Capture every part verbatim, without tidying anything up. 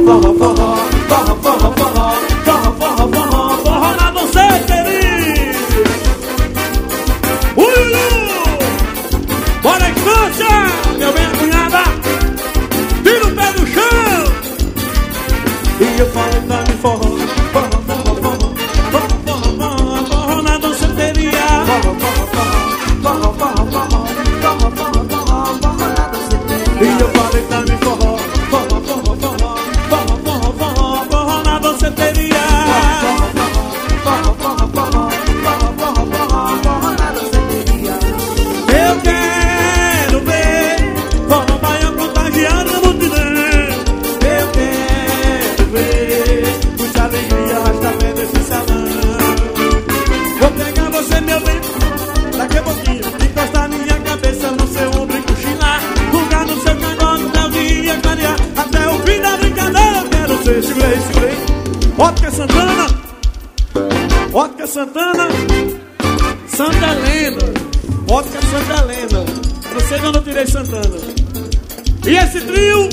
forró, forró, forró, forró, forró, forró, forró, forró, forró na danceteria. Ui, ui, ui. Bora infância, meu bem cunhada. Tira o pé do chão. E eu falei pra mim forró, forró, forró, forró, forró, forró, forró, forró na danceteria. Forró, forró, forró, forró, forró, forró, forró, forró, forró, forró na danceteria. E eu falei pra mim forró, forró, forró, forró, forró, forró, forró, forró na danceteria. Forró, forró, forró, forró, forró, forró, forró na danceteria. Eu quero ver forró baião contagiando a multidão. Eu quero ver muita alegria arrastamento esse salão. Vou pegar você, meu bem, daqui a pouquinho, encostar minha cabeça no seu ombro e cochilar, lugar no seu cangote até o dia clarear, até o fim da brincadeira. Eu quero ser, segurei, segurei. Ótica Santana, Ótica Santana, Santa Helena, Ótica Santa Helena. Não sei de onde eu tirei Santana. E esse trio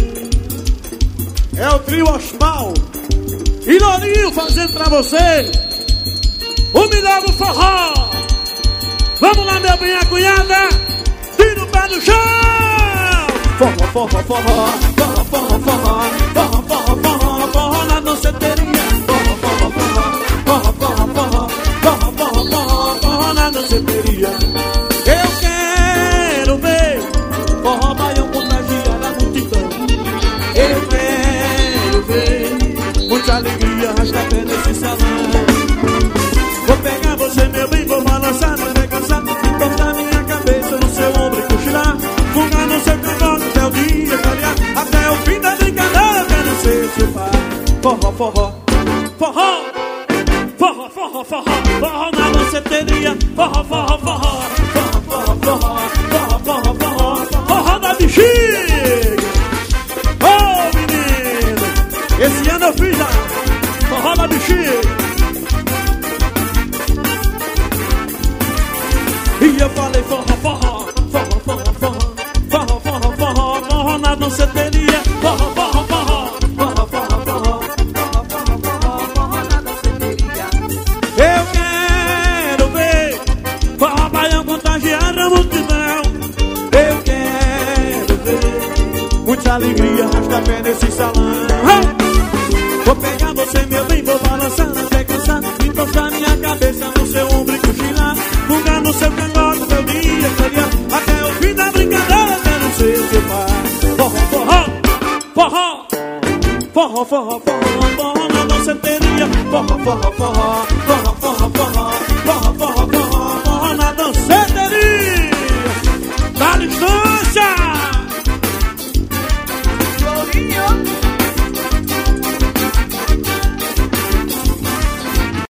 é o trio Ospal e Lourinho fazendo pra você o melhor do forró. Vamos lá, meu bem, a cunhada. Tira o pé no chão. Forró, forró, forró, forró, forró, forró, forró, forró, forró, forró na danceteria. Forró, forró, forró, forró, forró, forró, forró, forró, forró na danceteria. Eu quero ver forró baião contagiar a multidão. Eu quero ver muita alegria arrastar pé nesse salão. Vou pegar você, meu bem, vou balançar, não vai cansar, encostar minha cabeça no seu ombro e cochilar, fugar no seu cangote até o dia clarear, até o fim da brincadeira. Eu quero ser seu pai. Forró, forró, forró, forró, forró, forró, forró na danceteria. Forró, forró, forró, forró, forró, forró, forró, forró, forró, forró da bexiga. Ô, menino, esse ano eu fiz a forró da bexiga. E eu falei forró, forró, forró, forró, forró, forró, forró, forró, forró na danceteria. Forró, forró, forró, forró, forró, forró, forró, forró, forró, forró na danceteria. Eu quero ver forró baião contagiar a multidão. Eu quero ver muita alegria arrastar pé nesse salão. Vou pegar você, meu bem, vou balançar até cansar, encostar minha cabeça no seu ombro e cochilar, fugar no seu cangote até o dia clarear, até o fim da brincadeira. Eu quero ser seu pai. Forró, forró, forró, forró, forró, forró, forró na danceteria. Forró, forró, forró, forró, forró, forró, forró, forró, forró, forró na danceteria. Dá distância. Lourinho.